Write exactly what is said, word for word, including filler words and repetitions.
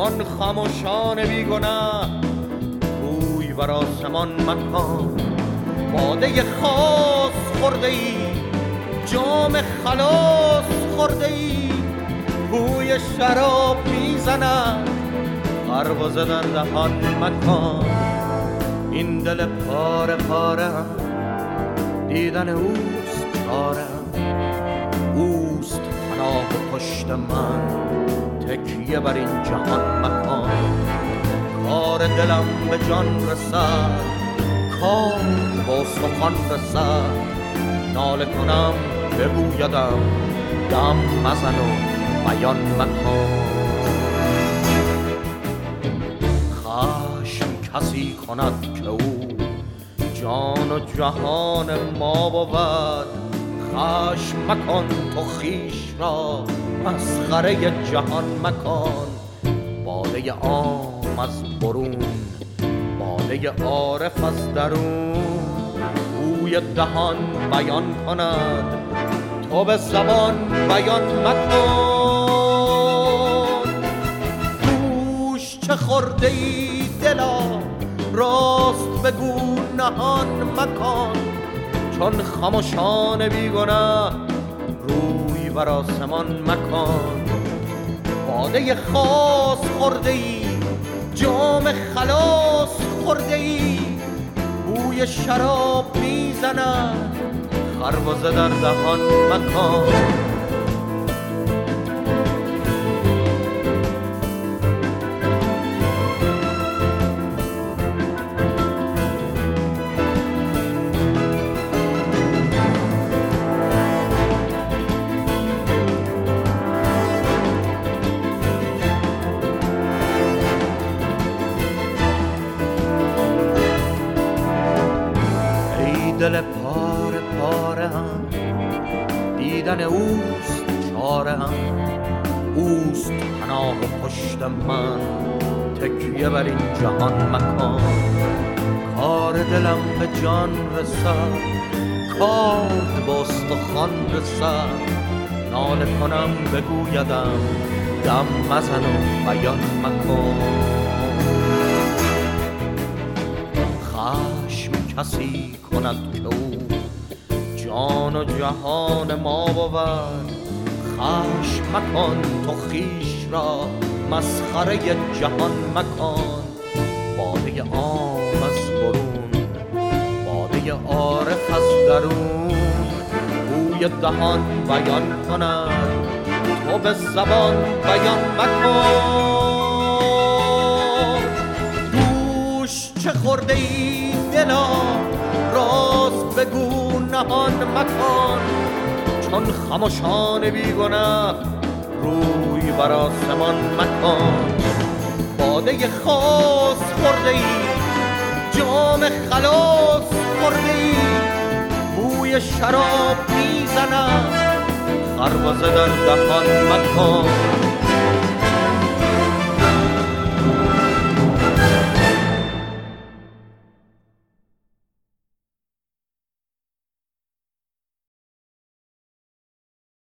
چون خموشان بیگناه روی بر آسمان مکن. باده خاص خورده ای، جام خلاص خورده ای، بوی شراب میزند، خربزه در دهان مکن. این دل پاره پاره دیدن اوست چارم، اوست پناه پشت من، تکیه بر این جهان مکن. کار دلم به جان رسد، کار با سخن رسد، ناله کنم بگویدم دم مزن و بیان مکن. خشم کسی کند که او جان و جهان ما بود، خشم مکن تو خویش را، مسخره جهان مکن. باده عام از برون، باده عارف از درون، بوی دهان بیان کند، تو به زبان بیان مکن. گوش چه خورده ای دلا، راست بگو نهان مکن. چون خموشان بیگناه روی بر آسمان مکن. باده خاص خورده ای، جام خلاص خورده ای، بوی شراب میزند، خربزه در دهان مکن. دل پاره پاره هم دیدن اوست چاره هم، اوست پناه پشت من، تکیه بر این جهان مکن. کار دلم به جان رسد، کار با استخوان رسد، ناله کنم بگویدم دم مزن و بیان مکن. خشم کسی کند که او جان و جهان ما بود، خشم مکن تو خویش را، مسخره جهان مکن. باده عام از برون، باده عارف از درون، بوی دهان بیان کند، تو به زبان بیان مکن. دوش چه خورده ای دلا، راست بگو نهان مکن. چون خموشان بیگناه روی بر آسمان مکن. باده خاص خورده ای، جام خلاص خورده ای، بوی شراب میزند، خربزه در دهان مکن.